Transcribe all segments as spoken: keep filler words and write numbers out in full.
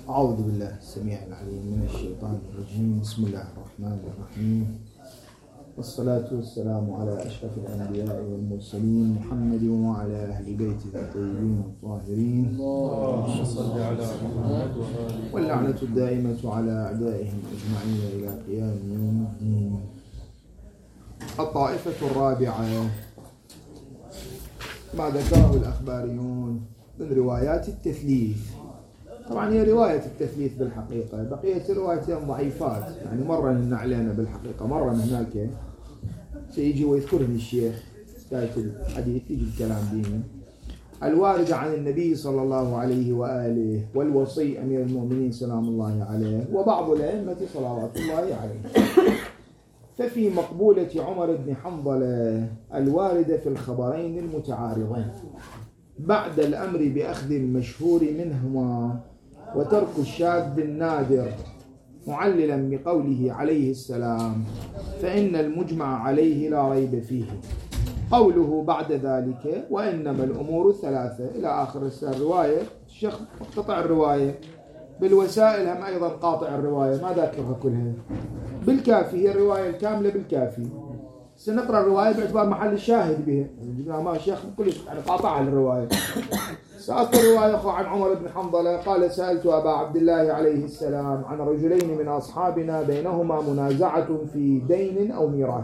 أعوذ بالله السميع العليم من الشيطان الرجيم. بسم الله الرحمن الرحيم، والصلاة والسلام على أشرف الأنبياء والمرسلين محمد وعلى أهل بيته الطيبين الطاهرين، اللهم صل على محمد وآله، واللعنة الدائمة على أعدائهم أجمعين إلى قيام يوم الدين. الطائفة الرابعة ما ذكره الأخباريون من روايات التثليث. طبعا هي رواية التثليث بالحقيقة، بقية الروايتين ضعيفات، يعني مرة هن علينا بالحقيقة، مرة من هناك سيجي ويذكرني الشيخ بداية الحديث يجي الكلام ديني الوارد عن النبي صلى الله عليه وآله والوصي أمير المؤمنين سلام الله عليه وبعض الأئمة صلوات الله عليه. ففي مقبولة عمر بن حنظلة الواردة في الخبرين المتعارضين بعد الأمر بأخذ المشهور منهما وترك الشاذ النادر، معللا بقوله عليه السلام فإن المجمع عليه لا ريب فيه، قوله بعد ذلك وإنما الأمور ثلاثة إلى آخر الرواية. الشيخ مقتطع الرواية بالوسائل هم أيضا قاطع الرواية، ما ذاكرها كلها بالكافي، هي الرواية الكاملة بالكافي. سنقرأ الرواية باعتبار محل الشاهد بها، ما الشيخ كلش يعني قاطعها الرواية. سأذكر الرواية أخو عن عمر بن حنظلة قال سألت أبا عبد الله عليه السلام عن رجلين من أصحابنا بينهما منازعة في دين أو ميراث،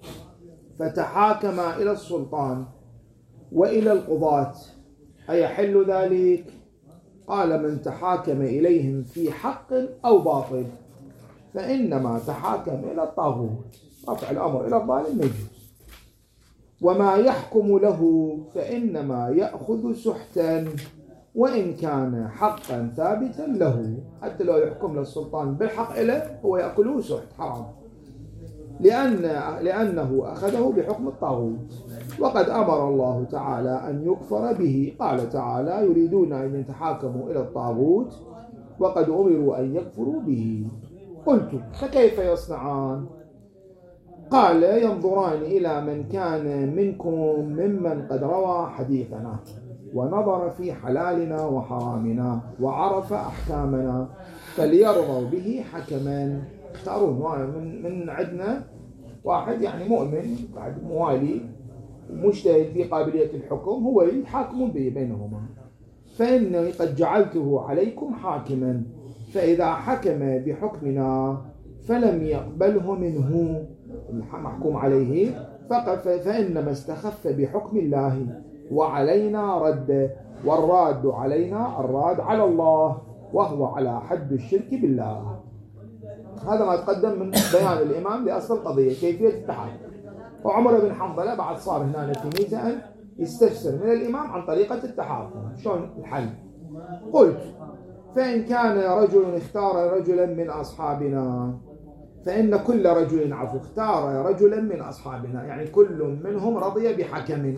فتحاكما إلى السلطان وإلى القضاة، أيحل ذلك؟ قال من تحاكم إليهم في حق أو باطل فإنما تحاكم إلى الطاغوت، رفع الأمر إلى الظالم يجوز، وما يحكم له فإنما يأخذ سحتا وإن كان حقا ثابتا له، حتى لو يحكم للسلطان بالحق له هو يأكله سحت حرام، لأن لأنه أخذه بحكم الطاغوت. وقد أمر الله تعالى أن يكفر به، قال تعالى يريدون أن يتحاكموا إلى الطاغوت وقد أمروا أن يكفروا به. قلت فكيف يصنعان؟ قال ينظران إلى من كان منكم ممن قد روى حديثنا ونظر في حلالنا وحرامنا وعرف أحكامنا فليرضوا به حكما. اختارون من, من عندنا واحد يعني مؤمن بعد موالي مجتهد في قابلية الحكم، هو يحاكم به بينهما، فإني قد جعلته عليكم حاكما، فإذا حكم بحكمنا فلم يقبله منه المحكوم عليه فإنما استخف بحكم الله وعلينا رد، والراد علينا الراد على الله وهو على حد الشرك بالله. هذا ما تقدم من بيان الإمام لأصل القضية كيفية التحاكم. وعمر بن حنظلة بعد صار هنا في ميزة أن يستفسر من الإمام عن طريقة التحاكم شلون الحل. قلت فإن كان رجل اختار رجلا من أصحابنا، فإن كل رجل عفو اختار رجلا من أصحابنا، يعني كل منهم رضي بحكم،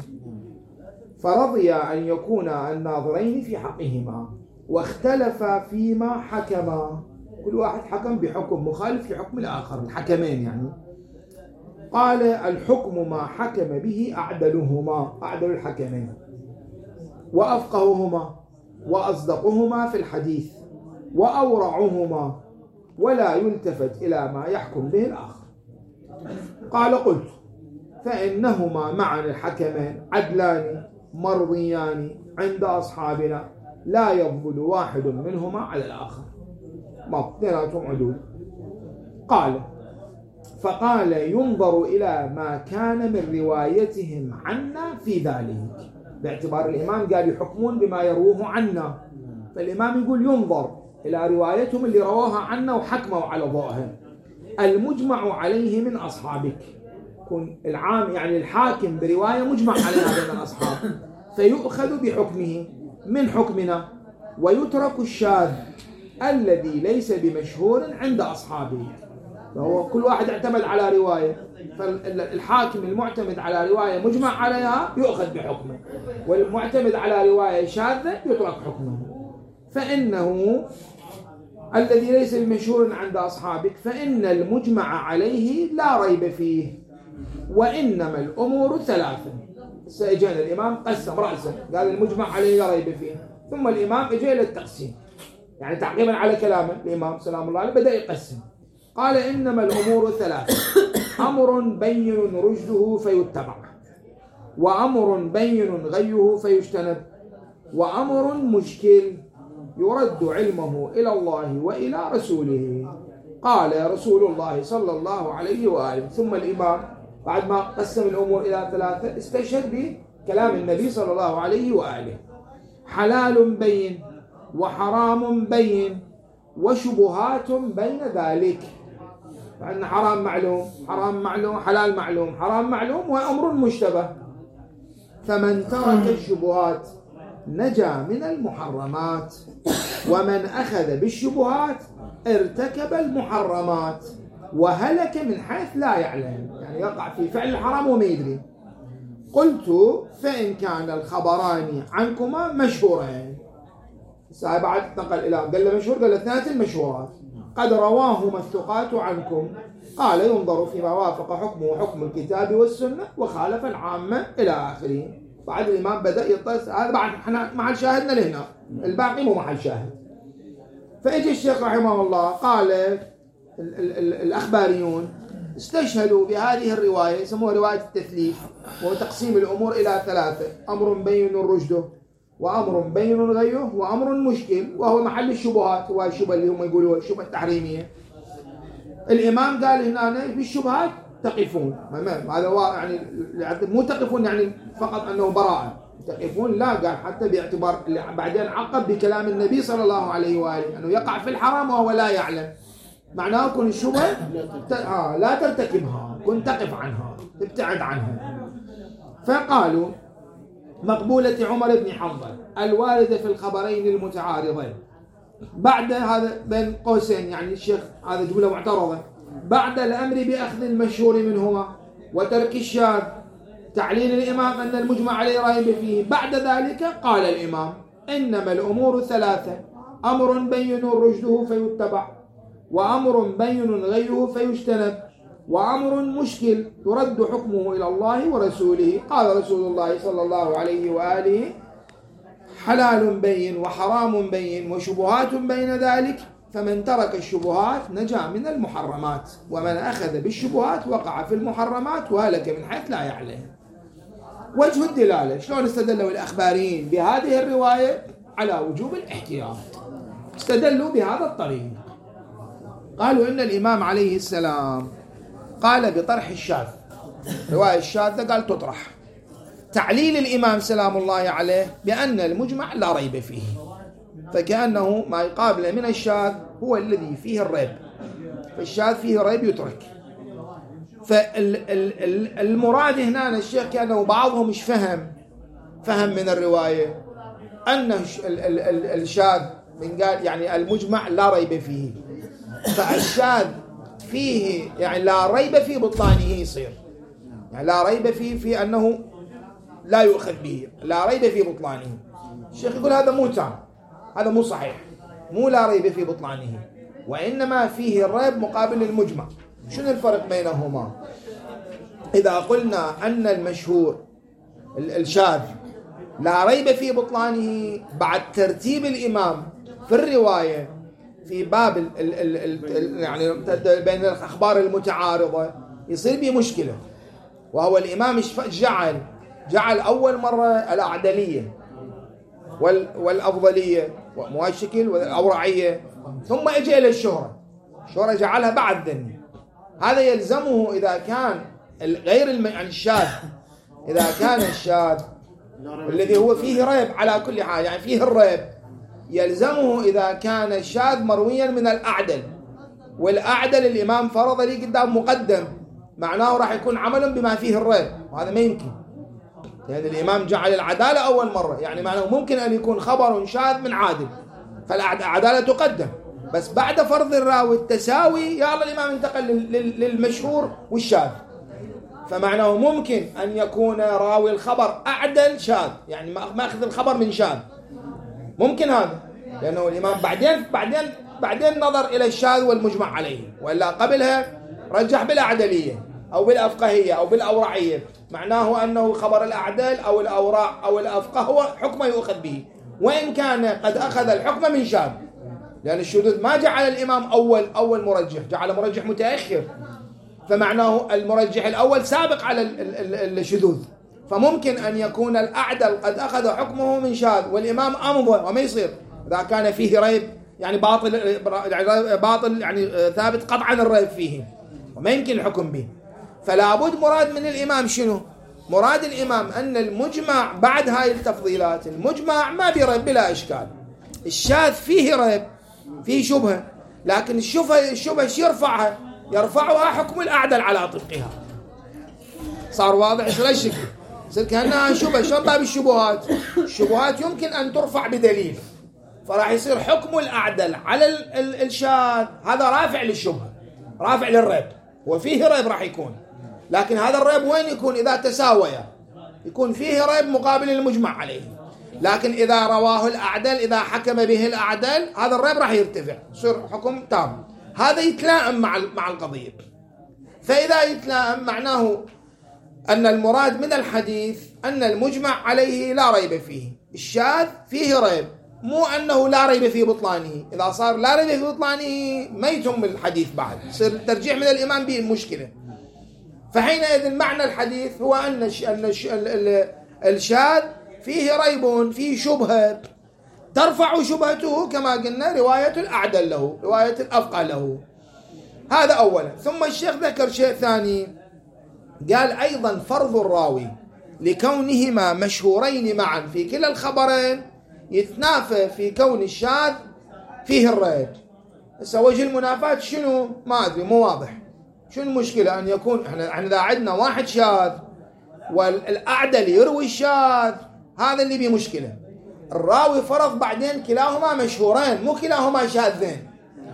فرضي أن يكون الناظرين في حقهما واختلف فيما حكما، كل واحد حكم بحكم مخالف لحكم الآخر، الحكمين يعني. قال الحكم ما حكم به أعدلهما، أعدل الحكمين وأفقههما وأصدقهما في الحديث وأورعهما، ولا يلتفت إلى ما يحكم به الآخر. قال قلت فإنهما معا الحكمان عدلان مرضيان عند أصحابنا لا يفضل واحد منهما على الآخر، ما اثنيناتهم عدول. قال فقال ينظر إلى ما كان من روايتهم عنا في ذلك، باعتبار الإمام قال يحكمون بما يروه عنا، فالإمام يقول ينظر إلى روايتهم اللي رواها عنا وحكموا على ضوءها، المجمع عليه من أصحابك، كن العام يعني الحاكم برواية مجمع عليها بين الأصحاب فيؤخذ بحكمه من حكمنا، ويترك الشاذ الذي ليس بمشهور عند أصحابه، فهو كل واحد اعتمد على رواية، فالحاكم المعتمد على رواية مجمع عليها يؤخذ بحكمه، والمعتمد على رواية شاذة يترك حكمه. فإنه الذي ليس بمشهور عند أصحابك فإن المجمع عليه لا ريب فيه، وإنما الأمور ثلاثة. سيجينا الإمام قسم رأسا قال المجمع عليه لا ريب فيه، ثم الإمام اجى إلى التقسيم يعني تعقيبا على كلام الإمام سلام الله عليه بدأ يقسم. قال إنما الأمور ثلاثة: أمر بين رشده فيتبع، وأمر بين غيه فيجتنب، وأمر مشكل يرد علمه إلى الله وإلى رسوله. قال رسول الله صلى الله عليه وآله. ثم الإمام بعد ما قسم الأمور إلى ثلاثة استشهد بكلام النبي صلى الله عليه وآله: حلال بين، وحرام بين، وشبهات بين ذلك. فإن حرام معلوم، حرام معلوم، حلال معلوم، حرام معلوم، وأمر مشتبه. فمن ترك الشبهات نجا من المحرمات، ومن أخذ بالشبهات ارتكب المحرمات وهلك من حيث لا يعلم، يعني يقع في فعل الحرام وما يدري. قلت: فإن كان الخبران عنكما مشهورين. الساعة بعد نقل إلى قال مشهور، قال اثنات المشهورات قد رواهما الثقات عنكم. قال: ينظر فيما وافق حكمه حكم الكتاب والسنة وخالف العامة إلى آخره. بعد الإمام بدأ يطلس. هذا بعد احنا محل شاهدنا لهنا، الباقي مو محل شاهد. فإجى الشيخ رحمه الله قال: ال ال ال الأخباريون استشهدوا بهذه الرواية، يسموها رواية التثليث، وهو تقسيم الأمور إلى ثلاثة: أمر بين رشده، وأمر بين غيه، وأمر مشكل وهو محل الشبهات. هو الشبهة اللي هم يقولوا الشبهة التحريمية. الإمام قال هنا في الشبهات تقفون. هذا يعني مو تقفون يعني فقط أنه براءة، تقفون لا، قال حتى باعتبار بعدين عقب بكلام النبي صلى الله عليه وآله أنه يقع في الحرام وهو لا يعلم. معناه كن الشبهة آه لا ترتكبها، كن تقف عنها، تبتعد عنها. فقالوا: مقبولة عمر بن حنظل الواردة في الخبرين المتعارضين. بعد هذا بين قوسين يعني الشيخ هذا جملة معترضة: بعد الأمر بأخذ المشهور منهما وترك الشاذ، تعليل الإمام أن المجمع عليه ريب فيه. بعد ذلك قال الإمام: إنما الأمور ثلاثة: أمر بين رشده فيتبع، وأمر بين غيه فيجتنب، وأمر مشكل يرد حكمه إلى الله ورسوله. قال رسول الله صلى الله عليه وآله: حلال بين، وحرام بين، وشبهات بين ذلك. فمن ترك الشبهات نجا من المحرمات، ومن أخذ بالشبهات وقع في المحرمات وهلك من حيث لا يعلم. وجه الدلالة: شلون استدلوا الأخباريين بهذه الرواية على وجوب الاحتياط؟ استدلوا بهذا الطريق. قالوا إن الإمام عليه السلام قال بطرح الشاذ، رواية الشاذة قال تطرح. تعليل الإمام سلام الله عليه بأن المجمع لا ريب فيه، فكأنه ما يقابله من الشاذ هو الذي فيه الريب، فالشاذ فيه ريب يترك. فالمراد هنا الشيخ كأنه بعضهم مش فهم فهم من الرواية أن الشاذ من قال يعني المجمع لا ريب فيه، فالشاذ فيه يعني لا ريب في بطلانه يصير، يعني لا ريب فيه في أنه لا يؤخذ به، لا ريب في بطلانه. الشيخ يقول هذا مو تام، هذا مو صحيح، مو لا ريب في بطلانه، وإنما فيه الريب مقابل المجمع. شنو الفرق بينهما؟ إذا قلنا أن المشهور الشاذ لا ريب في بطلانه بعد ترتيب الإمام في الرواية في باب ال ال ال يعني بين الأخبار المتعارضة يصير به مشكلة، وهو الإمام جعل جعل أول مرة الأعدلية والأفضلية مو الشكل والأورعية، ثم اجى إلى الشهرة، الشهرة جعلها بعد ذني. هذا يلزمه إذا كان غير يعني الشاذ، إذا كان الشاذ الذي هو فيه ريب على كل حال، يعني فيه الريب، يلزمه إذا كان الشاذ مرويا من الأعدل، والأعدل الإمام فرض لي قدام مقدم، معناه راح يكون عملا بما فيه الريب، وهذا ما يمكن، لأن يعني الإمام جعل العدالة أول مرة، يعني معناه ممكن أن يكون خبر شاذ من عادل، فالعدالة تقدم، بس بعد فرض الراوي التساوي يلا الإمام انتقل للمشهور والشاذ. فمعناه ممكن أن يكون راوي الخبر أعدل شاذ، يعني ما أخذ الخبر من شاذ، ممكن هذا، لأنه الإمام بعدين بعدين بعدين نظر إلى الشاذ والمجمع عليه، وإلا قبلها رجح بالأعدلية أو بالأفقهية أو بالأورعية، معناه أنه خبر الأعدل أو الأورع أو الأفقه هو حكم يؤخذ به، وإن كان قد أخذ الحكم من شاذ، لأن الشذوذ ما جعل الإمام أول أول مرجح، جعل مرجح متأخر، فمعناه المرجح الأول سابق على الشذوذ، فممكن أن يكون الأعدل قد أخذ حكمه من شاذ والإمام أمضى، وما يصير إذا كان فيه ريب يعني باطل، يعني باطل يعني ثابت قطعا الريب فيه وما يمكن الحكم به. فلا بد مراد من الإمام شنو؟ مراد الإمام أن المجمع بعد هاي التفضيلات، المجمع ما بريب بلا إشكال، الشاذ فيه ريب فيه شبهة، لكن الشبهة الشبهة شو يرفعها؟ يرفعها حكم الأعدل على طبقها. صار واضح شو الشكل؟ يصير كأنها شبهة، شلون باب الشبهات؟ الشبهات يمكن أن ترفع بدليل، فراح يصير حكم الأعدل على الشاذ هذا رافع للشبهة، رافع للريب، وفيه ريب راح يكون، لكن هذا الريب وين يكون؟ إذا تساويا يكون فيه ريب مقابل المجمع عليه، لكن إذا رواه الأعدل، إذا حكم به الأعدل، هذا الريب راح يرتفع، يصير حكم تام، هذا يتلائم مع مع القضية. فإذا يتلائم معناه أن المراد من الحديث أن المجمع عليه لا ريب فيه، الشاذ فيه ريب، مو أنه لا ريب في بطلانه. إذا صار لا ريب في بطلانه ما يتم الحديث بعد، يصير الترجيح من الإمام به المشكلة. فحينئذ معنى الحديث هو أن الشاذ فيه ريب، فيه شبهة ترفع شبهته كما قلنا رواية الأعدل له، رواية الأفقه له. هذا أولا. ثم الشيخ ذكر شيء ثاني، قال أيضا فرض الراوي لكونهما مشهورين معا في كلا الخبرين يتنافى في كون الشاذ فيه الريب. هسه وجه المنافاة شنو؟ ما أدري، مو واضح. شنو المشكلة أن يكون احنا احنا إذا عندنا واحد شاذ والأعدل يروي الشاذ، هذا اللي بيه مشكلة. الراوي فرض بعدين كلاهما مشهورين، مو كلاهما شاذين.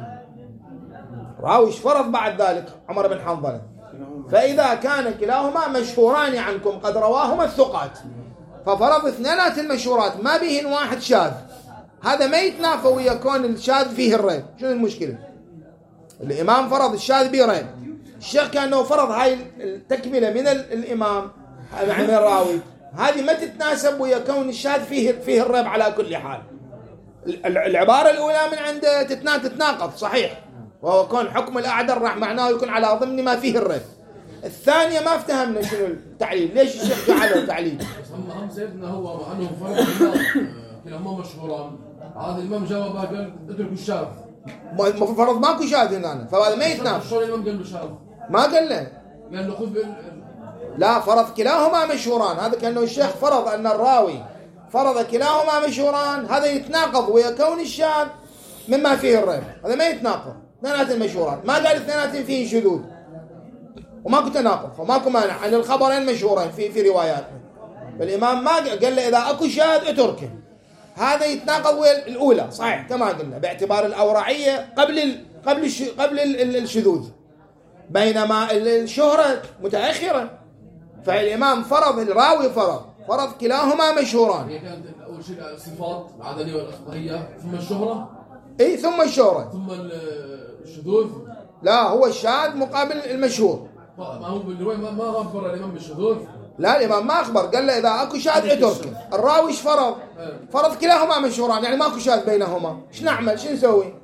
راوي فرض بعد ذلك عمر بن حنظلة، فإذا كان كلاهما مشهوران عنكم قد رواهما الثقات، ففرض اثنينات المشهورات ما بهن واحد شاذ، هذا ما يتنافى ويكون الشاذ فيه الريب. شنو المشكلة؟ الإمام فرض الشاذ به ريب، الشيخ كأنه فرض هاي التكملة من الإمام من الراوي، هذه ما تتناسب ويكون الشاذ فيه فيه الريب على كل حال. العبارة الأولى من عنده تتناقض صحيح، وهو كون حكم الأعدل راح معناه يكون على ضمن ما فيه الريب. الثانية ما افتهمنا شنو التعليل، ليش الشيخ جعله تعليل؟ أما هم سيدنا هو أنه فرض كلاهما مشهوران، هذا الإمام جاوب قال اتركوا الشاذ، فرض ماكو شاذ هنا، فهذا ما يتنافى. شلون الإمام قال له شاذ؟ ما قال له، قال له خذ بال... لا، فرض كلاهما مشهوران، هذا كأنه الشيخ فرض أن الراوي فرض كلاهما مشهوران، هذا يتناقض ويكون الشاذ مما فيه الريب، هذا ما يتناقض. اثنينات المشهورات، ما قال اثنينات فيه شذوذ وماكو تناقض، وماكو مانع أن الخبرين مشهورين في في رواياتنا. فالإمام ما قال له إذا أكو شاذ اتركه، هذا يتناقض ويا الأولى صحيح كما قلنا باعتبار الأورعية قبل ال قبل الش قبل الشذوذ، بينما الشهرة متأخرة. فالإمام فرض، الراوي فرض فرض كلاهما مشهوران. هي كانت أول شيء الصفات العدلية والأخبارية، ثم الشهرة، إيه ثم الشهرة، ثم الشذوذ. لا، هو الشاذ مقابل المشهور. ما هو بالرواية ما أخبر الإمام بالشذوذ. لا، الإمام ما أخبر، قال له إذا أكو شاذ اتركه. الراوي إيش فرض؟ فرض كلاهما مشهوران، يعني ماكو شاذ بينهما، إيش نعمل؟ شو نسوي؟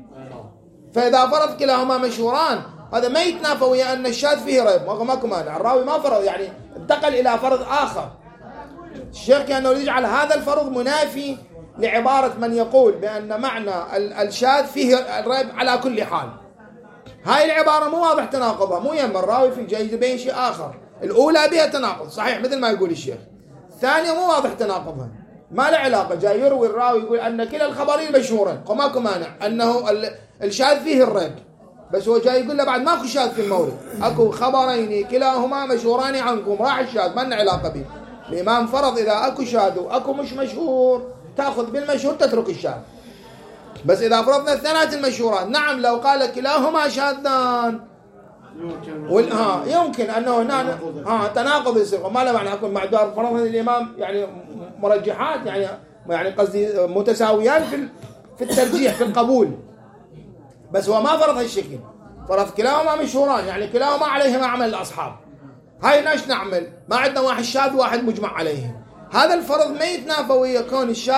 فإذا فرض كلاهما مشهوران هذا ما يتنافى ويا أن الشاذ فيه ريب، ماكو مانع. الراوي ما فرض، يعني انتقل إلى فرض آخر. الشيخ كأنه يجعل هذا الفرض منافي لعبارة من يقول بأن معنى الشاذ فيه الريب على كل حال. هاي العبارة مو واضح تناقضها، مو يم الراوي في جاي يبين شيء آخر. الأولى بها تناقض صحيح مثل ما يقول الشيخ، الثانية مو واضح تناقضها، ما له علاقة. جاي يروي الراوي يقول أن كلا الخبرين مشهورين وماكو مانع أنه الشاذ فيه الريب، بس هو جاي يقول له بعد ماكو شاذ في المورد، أكو خبرين كلاهما مشهوران عنكم، راح الشاذ ما لنا علاقة به. الإمام فرض إذا أكو شاذ وأكو مش مشهور تأخذ بالمشهور تترك الشاذ. بس إذا فرضنا اثنينات المشهورات، نعم لو قال كلاهما شاذان وال... ها يمكن أنه هنا ها تناقض يصير، وما له معنى أكون معدار فرضنا الإمام يعني مرجحات، يعني يعني قصدي متساويان في في الترجيح في القبول، بس هو ما فرض هالشكل، فرض كلاهما مشهوران، يعني كلاهما عليهما عمل الأصحاب. هاي ناش نعمل؟ ما عندنا واحد شاذ وواحد مجمع عليه، هذا الفرض ما يتنافى ويكون الشاذ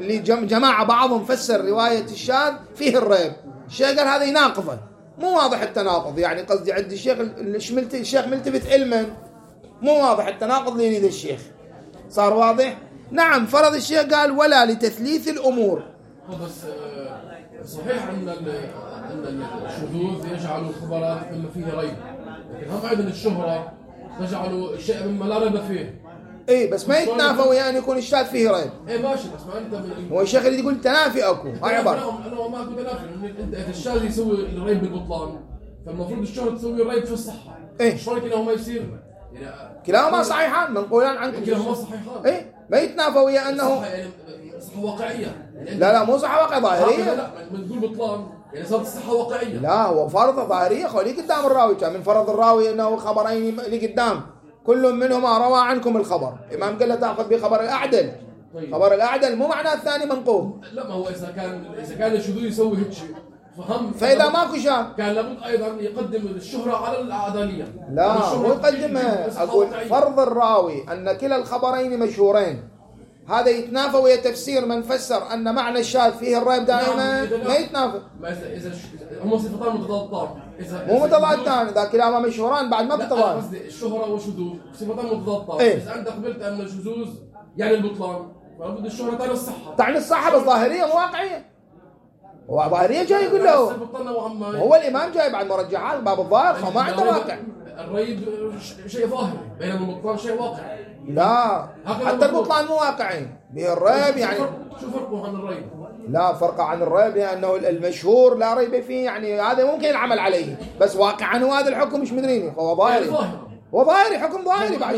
اللي جماعة بعضهم فسر رواية الشاذ فيه الريب، الشيخ قال هذا يناقضه، مو واضح التناقض، يعني قصدي عند الشيخ الشيخ ملتفت علما، مو واضح التناقض اللي يريد الشيخ. صار واضح؟ نعم. فرض الشيخ قال ولا لتثليث الأمور. بس صحيح أن أن الشذوذ يجعل الخبرات مما فيه ريب، لكن هم أيضا الشهرة تجعل شيء مما لا ريب فيه. اي بس ما يتنافى ويا ان يكون الشاذ فيه ريب. اي ماشي، بس ما انت هو الشيخ اللي يقول تنافي اكو، هاي عباره. انا ما اقول تنافي، انت اذا الشاذ يسوي الريب بالبطلان فالمفروض الشهرة تسوي الريب في الصحة. ايه شلون كلاهما يصير؟ كلاهما صحيحان منقولان عنكم. كلاهما صحيحان. ايه ما يتنافى ويا انه صحة يعني صحة واقعية. يعني لا لا مو صحة واقعية ظاهرية. لا من تقول بطلان يعني صارت الصحة واقعية. لا هو فرض ظاهرية، خليك قدام الراوي، كان من فرض الراوي انه خبرين اللي قدام كل منهما روى عنكم الخبر، الإمام قال له تأخذ بخبر الأعدل. طيب. خبر الأعدل مو معناه الثاني منقوب. لا ما هو إذا كان إذا كان الشذوذ يسوي هيك شيء فهم، فإذا ماكو شاذ كان لابد أيضا يقدم الشهرة على العدالية. لا مو يقدمها، أقول فرض الراوي أن كلا الخبرين مشهورين، هذا يتنافى ويا تفسير من فسر أن معنى الشاذ فيه الريب دائما. ما يتنافى. إذا هم صفتان متضادتان، مو متضادتان، إذا كلاهما مشهوران بعد ما بتضاد. قصدي الشهرة والشذوذ صفتان متضادتان. إيه؟ إذا أنت قبلت أن الشذوذ يعني البطلان فلابد الشهرة تعني الصحة. تعني الصحة بس ظاهرية مو واقعية. هو ظاهرية جاي يقول له هو الإمام جاي بعد مرجعات باب الظاهر فما عنده واقع. الريب شيء ظاهري بينما البطلان شيء واقعي. لا حتى البطلان مو واقعي به الريب يعني. شو فرقه عن الريب؟ لا فرق عن الريب لأنه المشهور لا ريب فيه، يعني هذا ممكن العمل عليه، بس واقعا هو هذا الحكم مش مدريني، هو ظاهري. هو ظاهري، حكم ظاهري بعد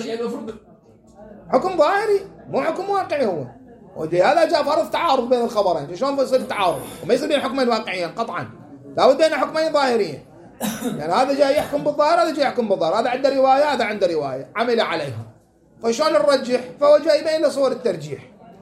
حكم ظاهري مو حكم واقعي. هو ولهذا جاء فرض تعارض بين الخبرين. شلون يصير تعارض وما يصير بين حكمين واقعيين قطعا؟ لابد بين حكمين ظاهريين، يعني هذا جاي يحكم بالظاهر هذا جاي يحكم بالظاهر، هذا عنده رواية هذا عنده رواية عمل عليها، فشلون نرجح؟ فهو جاي يبين له صور الترجيح.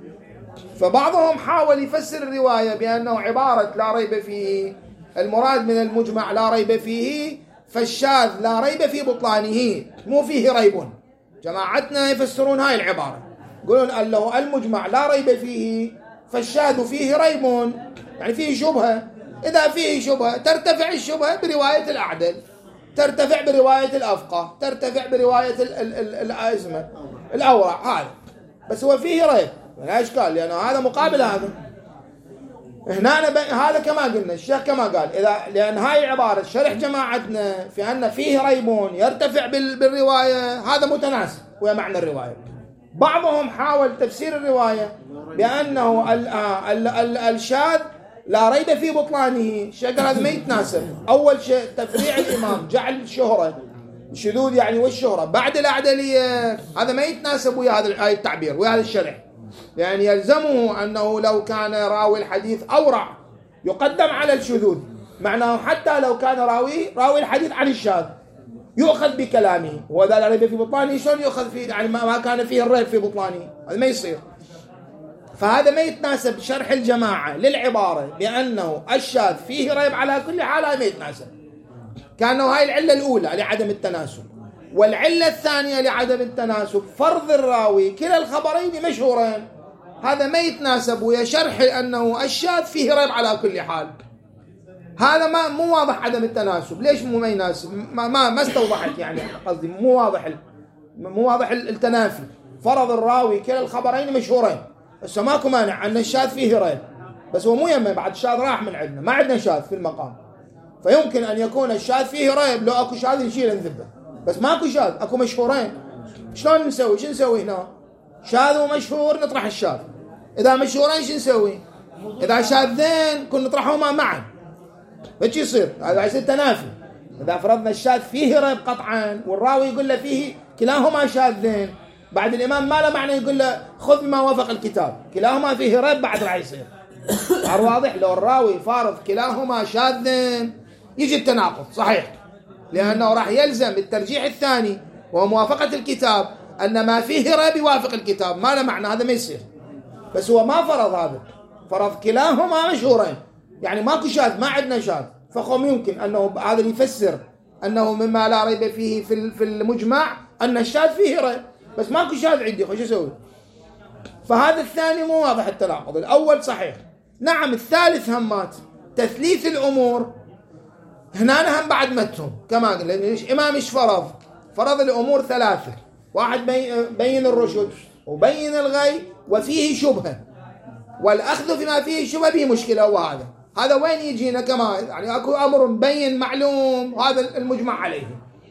فبعضهم حاول يفسر الرواية بأنه عبارة لا ريب فيه، المراد من المجمع لا ريب فيه، فالشاذ لا ريب في بطلانه مو فيه ريب. جماعتنا يفسرون هاي العبارة، يقولون أنه المجمع لا ريب فيه فالشاذ فيه ريب، يعني فيه شبهة. إذا فيه شبهة ترتفع الشبهة برواية الأعدل، ترتفع برواية الأفقه، ترتفع برواية الأزمة الأورع، هذا بس هو فيه ريب لا إشكال، لأنه هذا مقابل هذا. هنا ب... هذا كما قلنا الشيخ كما قال، إذا لأن هاي عبارة شرح جماعتنا في أن فيه ريب يرتفع بال... بالرواية، هذا متناسب ويا معنى الرواية. بعضهم حاول تفسير الرواية بأنه ال... ال... ال... الشاذ لا ريب في بطلانه، الشيخ قال هذا ما يتناسب. أول شيء تفريع الإمام جعل الشهرة الشذوذ يعني والشهرة بعد الأعدلية، هذا ما يتناسب ويا هذا التعبير ويا هذا الشرح، يعني يلزمه أنه لو كان راوي الحديث أورع يقدم على الشذوذ، معناه حتى لو كان راوي راوي الحديث عن الشاذ يؤخذ بكلامه، وإذا لا ريب في بطلانه شلون يؤخذ فيه؟ يعني ما كان فيه الريب في بطلانه، هذا ما يصير. فهذا ما يتناسب شرح الجماعة للعبارة بأنه الشاذ فيه ريب على كل حال، هذا ما يتناسب. كأنه هاي العلة الأولى لعدم التناسب، والعلة الثانية لعدم التناسب فرض الراوي كلا الخبرين مشهورين، هذا ما يتناسب ويا شرح أنه الشاذ فيه ريب على كل حال. هذا ما مو واضح عدم التناسب. ليش مو ما يناسب؟ ما ما, ما استوضحت، يعني قصدي مو واضح مو واضح التنافي. فرض الراوي كلا الخبرين مشهورين، بس ماكو مانع أن الشاذ فيه ريب، بس هو مو يمه بعد الشاذ راح من عندنا، ما عندنا شاذ في المقام، فيمكن أن يكون الشاذ فيه ريب، لو أكو شاذ نشيل نذبه، بس ماكو شاذ أكو مشهورين. شلون نسوي؟ شو نسوي هنا؟ شاذ ومشهور نطرح الشاذ، إذا مشهورين شو نسوي؟ إذا شاذين كن نطرحهما معا، فش يصير؟ هذا يصير تنافي. إذا فرضنا الشاذ فيه ريب قطعا والراوي يقول له فيه كلاهما شاذين، بعد الإمام ما له معنى يقول له خذ ما وافق الكتاب، كلاهما فيه ريب بعد راح يصير. صار واضح؟ لو الراوي فارض كلاهما شاذين يجي التناقض صحيح، لأنه راح يلزم الترجيح الثاني وهو موافقة الكتاب، أن ما فيه ريب يوافق الكتاب، ما له معنى، هذا ما يصير. بس هو ما فرض هذا، فرض كلاهما مشهورين، يعني ماكو شاذ، ما عندنا شاذ، فقوم يمكن أنه هذا اللي يفسر أنه مما لا ريب فيه في في المجمع أن الشاذ فيه ريب، بس ماكو شاذ عندي، خو شو أسوي؟ فهذا الثاني مو واضح التناقض، الأول صحيح. نعم الثالث همات تثليث الأمور، هنا هم بعد متهم كما قلنا. ليش إمام إيش فرض؟ فرض الأمور ثلاثة، واحد بين الرشد وبين الغي وفيه شبهة، والأخذ فيما فيه شبهة به مشكلة. وهذا هذا وين يجينا؟ كما يعني أكو أمر بين معلوم هذا المجمع عليه،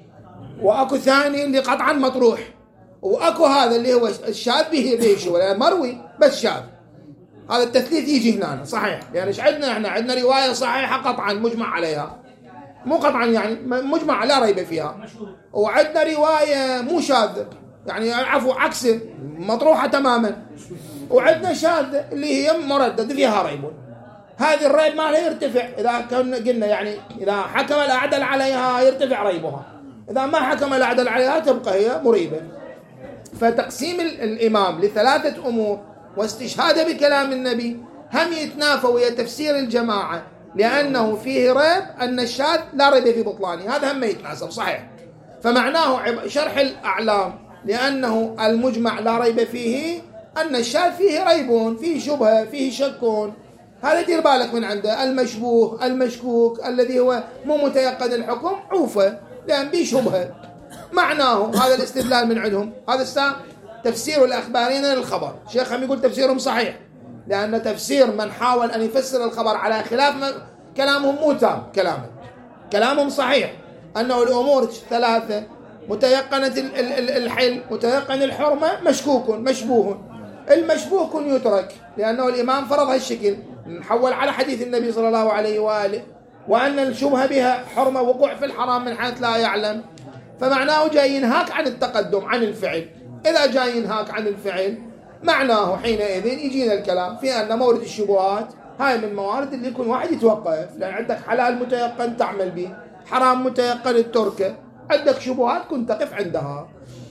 وأكو ثاني اللي قطعا مطروح، وأكو هذا اللي هو الشاذ به به شبهة مروي بس شاذ. هذا التثليث يجي هنا صحيح، يعني ايش عندنا؟ احنا عندنا رواية صحيحة قطعا مجمع عليها، مو قطعا يعني مجمع لا ريب فيها، وعندنا رواية مو شاذة يعني عفوا عكسه مطروحة تماما، وعندنا شاذة اللي هي مردد فيها ريب. هذه الريب ما لا يرتفع إذا كنا قلنا يعني إذا حكم الأعدل عليها يرتفع ريبها، إذا ما حكم الأعدل عليها تبقى هي مريبة. فتقسيم الإمام لثلاثة أمور واستشهاد بكلام النبي هم يتنافى ويا تفسير الجماعة، لأنه فيه ريب أن الشاذ لا ريب في بطلانه، هذا هم يتناسب صحيح. فمعناه شرح الأعلام لأنه المجمع لا ريب فيه، أن الشاذ فيه ريب، فيه شبهة، فيه شك، هذا دير بالك من عنده. المشبوه المشكوك الذي هو مو متيقن الحكم عوفة لأن به شبهة، معناه هذا الاستدلال من عندهم. هذا الساعة تفسير الأخبارين للخبر، شيخهم يقول تفسيرهم صحيح، لأن تفسير من حاول أن يفسر الخبر على خلاف كلامهم مو تام، كلامهم كلامهم صحيح أنه الأمور ثلاثة: متيقنة الحل، متيقن الحرمة، مشكوك مشبوه. المشبوه كن يترك لأنه الإمام فرض هالشكل، نحول على حديث النبي صلى الله عليه وآله، وأن الشبهة بها حرمة وقوع في الحرام من حيث لا يعلم، فمعناه جاي ينهاك عن التقدم عن الفعل. إذا جاي ينهاك عن الفعل معناه حينئذ يجينا الكلام في أن مورد الشبهات هاي من موارد اللي يكون واحد يتوقف، لأن عندك حلال متيقن تعمل به، حرام متيقن التركه، عندك شبهات كنت تقف عندها،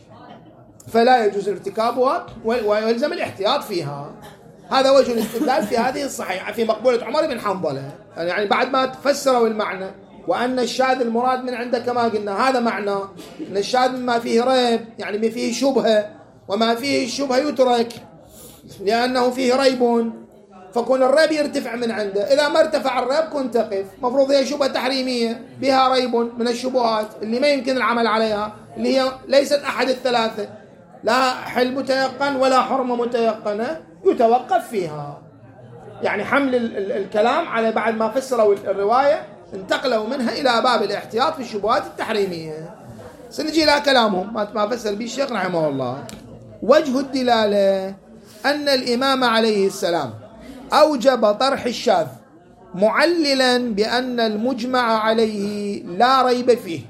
فلا يجوز ارتكابها ويلزم الاحتياط فيها. هذا وجه الاستدلال في هذه الصحيحة في مقبولة عمر بن حنظلة، يعني بعد ما تفسروا المعنى وأن الشاذ المراد من عنده كما قلنا، هذا معنى أن الشاذ ما فيه ريب يعني ما فيه شبهة، وما فيه الشبهة يترك لأنه فيه ريب، فكون الريب يرتفع من عنده. إذا ما ارتفع الريب كنت تقف، مفروض هي شبهة تحريمية بها ريب من الشبهات اللي ما يمكن العمل عليها، اللي هي ليست أحد الثلاثة، لا حل متيقن ولا حرمة متيقنة، يتوقف فيها. يعني حمل الكلام على بعد ما فسروا الرواية انتقلوا منها إلى باب الاحتياط في الشبهات التحريمية. سنجي إلى كلامهم ما فسر به الشيخ رحمه الله. وجه الدلالة أن الإمام عليه السلام أوجب طرح الشاذ معللا بأن المجمع عليه لا ريب فيه،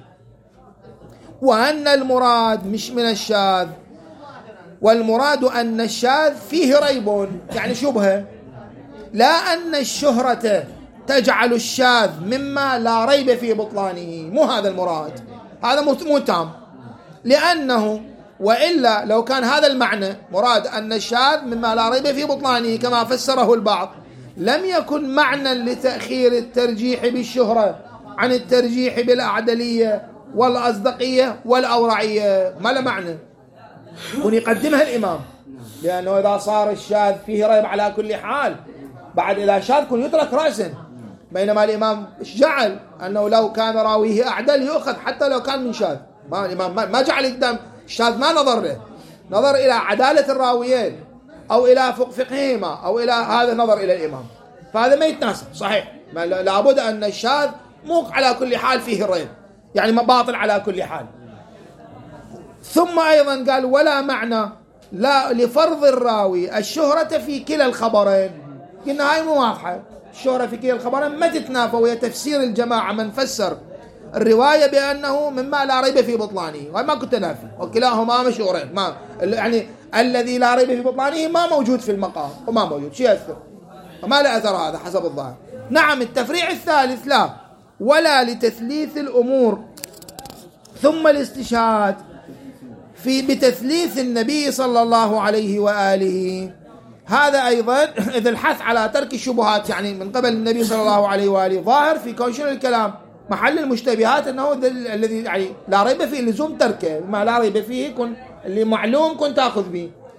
وأن المراد مش من الشاذ، والمراد أن الشاذ فيه ريب يعني شبهة، لا أن الشهرة تجعل الشاذ مما لا ريب في بطلانه، مو هذا المراد، هذا مو تام، لأنه وإلا لو كان هذا المعنى مراد أن الشاذ مما لا ريب في بطلانه كما فسره البعض، لم يكن معنى لتأخير الترجيح بالشهرة عن الترجيح بالأعدلية والأصدقية والأورعية، ما له معنى ونقدمها الإمام، لأنه إذا صار الشاذ فيه ريب على كل حال، بعد إذا شاذ كن يترك رأسا، بينما الإمام جعل أنه لو كان راويه أعدل يؤخذ حتى لو كان من شاذ. ما الإمام ما جعل قدام الشاذ، ما نظر له، نظر إلى عدالة الراويين أو إلى فقههما أو إلى هذا، نظر إلى الإمام، فهذا ما يتناسب صحيح. لابد أن الشاذ مو على كل حال فيه الريب، يعني ما باطل على كل حال. ثم أيضا قال ولا معنى لا لفرض الراوي الشهرة في كلا الخبرين. قلنا هاي مو واضحة، الشهرة في كلا الخبرين ما تتنافى وهي تفسير الجماعة من فسر الرواية بأنه مما لا ريب في بطلانه، وهي ما كنت نافي، وكلاهما مشهورين، ما يعني الذي لا ريب في بطلانه ما موجود في المقام وما موجود شيء أثر، وما لا أثر هذا حسب الظاهر. نعم التفريع الثالث لا، ولا لتثليث الأمور ثم الاستشهاد في بتثليث النبي صلى الله عليه وآله، هذا أيضا إذ الحث على ترك الشبهات يعني من قبل النبي صلى الله عليه وآله ظاهر في كونشن الكلام محل المشتبهات أنه الذي يعني لا ريب فيه لزوم تركه، ما لا ريب فيه كن اللي معلوم كن تأخذ به.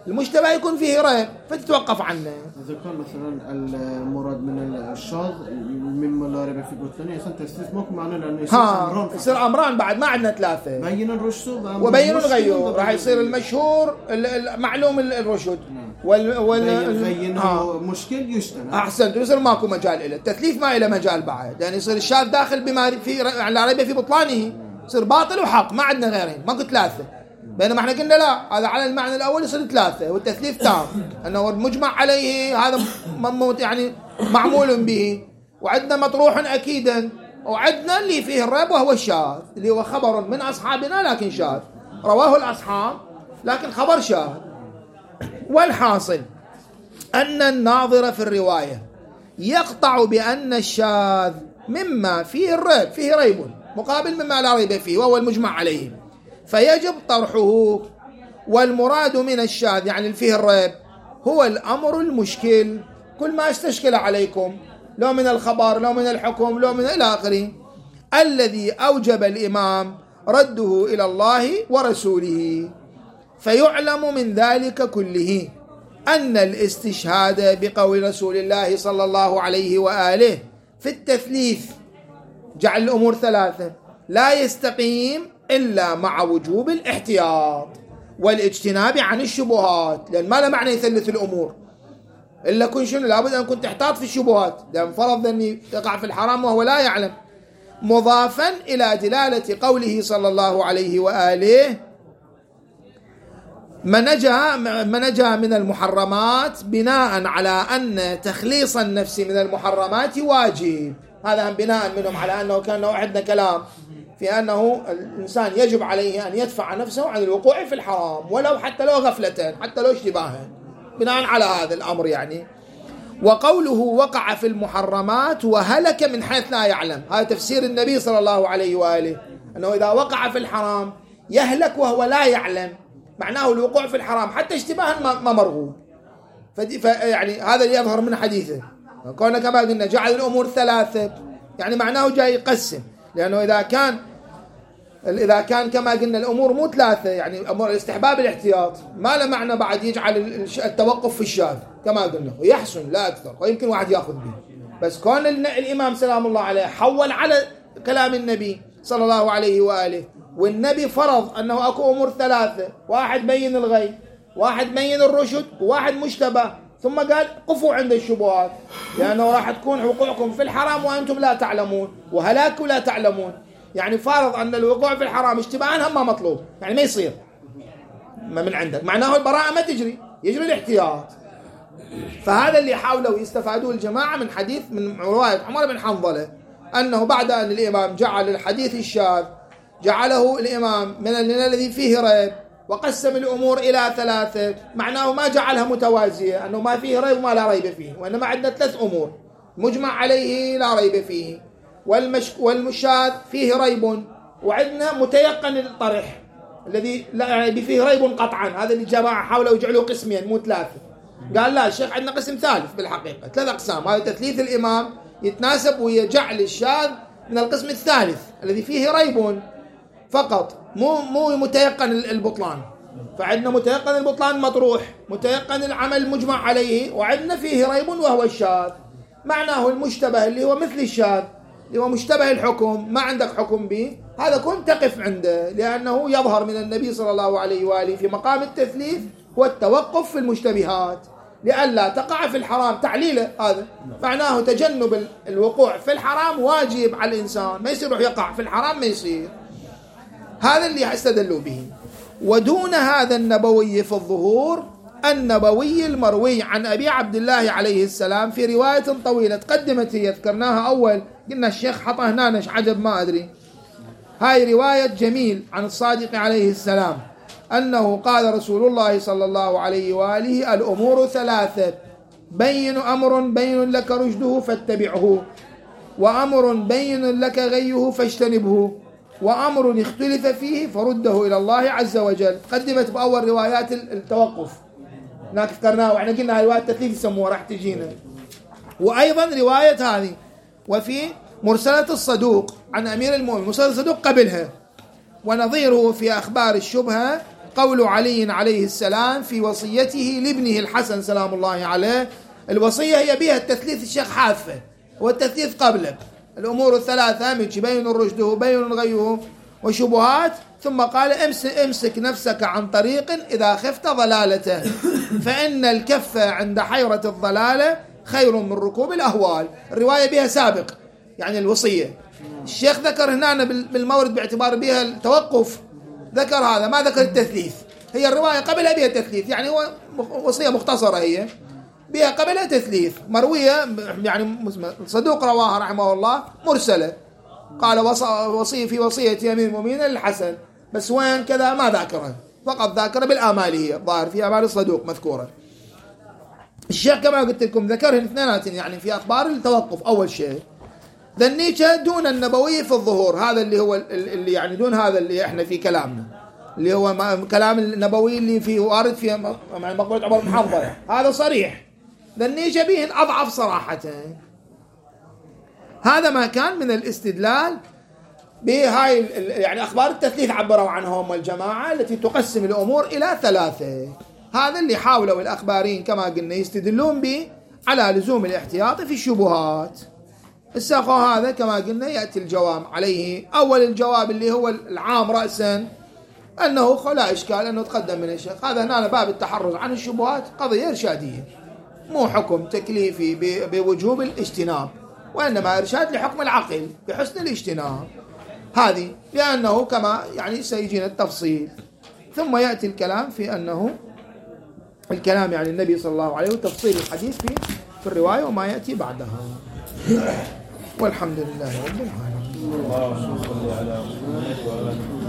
المشتبه يكون فيه ريب فتتوقف عنه. إذا كان مثلا المراد من الشاذ مما لا ريب في بطلانه يصير تثليث ماكو معناه لأنه يصير أمران يصير أمران بعد ما عندنا ثلاثة بين الرشد وبين الغيور راح يصير المشهور معلوم الرشد وال وال ها مشكل يشتنى أحسنت يصير ماكو مجال له التثليث ما له مجال بعد يعني يصير الشاذ داخل بما في لا ريب في بطلانه يصير باطل وحق ما عندنا غيرين ماكو ثلاثة بينما احنا قلنا لا هذا على المعنى الأول يصير ثلاثة والتثليث تام أنه المجمع عليه هذا يعني معمول به وعندنا مطروح أكيدا وعندنا اللي فيه الريب وهو الشاذ اللي هو خبر من أصحابنا لكن شاذ رواه الأصحاب لكن خبر شاذ. والحاصل أن الناظر في الرواية يقطع بأن الشاذ مما فيه الريب فيه ريب مقابل مما لا ريب فيه وهو المجمع عليه فيجب طرحه. والمراد من الشاذ يعني فيه الريب هو الأمر المشكل كل ما استشكل عليكم لو من الخبر لو من الحكم لو من إلى آخره الذي أوجب الإمام رده إلى الله ورسوله. فيعلم من ذلك كله أن الاستشهاد بقول رسول الله صلى الله عليه وآله في التثليث جعل الأمور ثلاثة لا يستقيم إلا مع وجوب الاحتياط والاجتناب عن الشبهات لأن ما له معنى يثلث الأمور إلا كن شنو لابد أن كنت تحتاط في الشبهات لأن فرض أن يقع في الحرام وهو لا يعلم مضافا إلى دلالة قوله صلى الله عليه وآله من نجا من نجا من المحرمات بناء على أن تخليص النفس من المحرمات واجب. هذا هم بناء منهم على أنه كان عندنا كلام في أنه الإنسان يجب عليه أن يدفع نفسه عن الوقوع في الحرام ولو حتى لو غفلة حتى لو اشتباها بناء على هذا الأمر يعني. وقوله وقع في المحرمات وهلك من حيث لا يعلم هذا تفسير النبي صلى الله عليه وآله أنه إذا وقع في الحرام يهلك وهو لا يعلم معناه الوقوع في الحرام حتى اشتباها ما مرغوب. يعني هذا اللي يظهر من حديثه كون كما قلنا جعل الأمور ثلاثة يعني معناه جاي يقسم لأنه إذا كان إذا كان كما قلنا الأمور مو ثلاثة يعني أمور الاستحباب الاحتياط ما له معنى بعد يجعل التوقف في الشاذ كما قلنا ويحسن لا أكثر ويمكن واحد يأخذ به بس كون الإمام سلام الله عليه حول على كلام النبي صلى الله عليه وآله والنبي فرض أنه أكو أمور ثلاثة واحد بين الغي واحد بين الرشد وواحد مشتبه ثم قال قفوا عند الشبهات لأنه راح تكون وقوعكم في الحرام وأنتم لا تعلمون وهلاك لا تعلمون يعني فارض أن الوقوع في الحرام اشتباها هم مطلوب يعني ما يصير ما من عندك معناه البراءة ما تجري يجري الاحتياط. فهذا اللي حاولوا يستفادوه الجماعة من حديث من رواية عمر بن حنظلة أنه بعد أن الإمام جعل الحديث الشاذ جعله الإمام من الذي فيه ريب وقسم الأمور إلى ثلاثة معناه ما جعلها متوازية أنه ما فيه ريب وما لا ريب فيه وإنما عندنا ثلاث أمور مجمع عليه لا ريب فيه والمش والمشاذ فيه ريب وعندنا متيقن الطرح الذي لا ريب فيه ريب قطعا. هذا اللي جماعة حاولوا يجعلوا قسمين مو ثلاثة قال لا الشيخ عندنا قسم ثالث بالحقيقة ثلاث أقسام هذا تثليث الإمام يتناسب ويا جعل الشاذ من القسم الثالث الذي فيه ريب فقط مو مو متيقن البطلان. فعندنا متيقن البطلان مطروح متيقن العمل مجمع عليه وعندنا فيه ريب وهو الشاذ معناه المشتبه اللي هو مثل الشاذ اللي هو مشتبه الحكم ما عندك حكم به هذا كنت تقف عنده لأنه يظهر من النبي صلى الله عليه وآله في مقام التثليث هو التوقف في المشتبهات لئلا تقع في الحرام تعليله هذا معناه تجنب الوقوع في الحرام واجب على الإنسان ما يصير يقع في الحرام ما يصير. هذا اللي استدلوا به. ودون هذا النبوي في الظهور النبوي المروي عن أبي عبد الله عليه السلام في رواية طويلة تقدمت هي ذكرناها أول قلنا الشيخ حطها هنا نش عجب ما أدري هاي رواية جميل عن الصادق عليه السلام أنه قال رسول الله صلى الله عليه وآله الأمور ثلاثة بين أمر بين لك رشده فاتبعه وأمر بين لك غيه فاجتنبه وأمر اختلف فيه فرده إلى الله عز وجل. قدمت بأول روايات التوقف هناك ذكرناها وإحنا قلنا هاي رواية التثليث يسموها راح تجينا وأيضا رواية هذه. وفي مرسلة الصدوق عن أمير المؤمنين مرسلة الصدوق قبلها ونظيره في أخبار الشبهة قول علي عليه السلام في وصيته لابنه الحسن سلام الله عليه. الوصية هي بها التثليث الشيخ حافة، والتثليث قبله الأمور الثلاثة من بين الرشد وبين غيه وشبهات، ثم قال امسك, امسك نفسك عن طريق إذا خفت ضلالته، فإن الكف عند حيرة الضلالة خير من ركوب الأهوال. الرواية بها سابق يعني الوصية. الشيخ ذكر هنا بالمورد باعتبار بها التوقف، ذكر هذا ما ذكر التثليث. هي الرواية قبلها بها تثليث، يعني هو وصية مختصرة هي بها قبلها تثليث مروية، يعني صدوق رواها رحمه الله مرسلة، قال وصية في وصية أمير المؤمنين للحسن، بس وين كذا ما ذاكرها، فقط ذاكرها بالآمالية، ظاهر في آمال الصدوق مذكورة. الشيخ كما قلت لكم ذكرهن اثنينات يعني في أخبار التوقف. أول شيء ذنيشة دون النبوي في الظهور، هذا اللي هو اللي يعني دون هذا اللي احنا في كلامنا، اللي هو كلام النبوي اللي فيه وارد في مقبولة عمر بن حنظلة، هذا صريح. ذنيشة بهن أضعف صراحة. هذا ما كان من الاستدلال بهاي يعني أخبار التثليث عبروا عنهم الجماعة التي تقسم الأمور إلى ثلاثة. هذا اللي حاولوا الأخباريين كما قلنا يستدلون به على لزوم الاحتياط في الشبهات. الساقو هذا كما قلنا يأتي الجواب عليه. أول الجواب اللي هو العام رأسا أنه لا إشكال أنه تقدم من الشيخ، هذا هنا باب التحرز عن الشبهات قضية إرشادية، مو حكم تكليفي بوجوب الاجتناب، وإنما إرشاد لحكم العقل بحسن الاجتناب، هذه لأنه كما يعني سيجينا التفصيل. ثم يأتي الكلام في أنه الكلام يعني النبي صلى الله عليه وسلم وتفصيل الحديث في في الرواية وما يأتي بعدها. والحمد لله رب العالمين.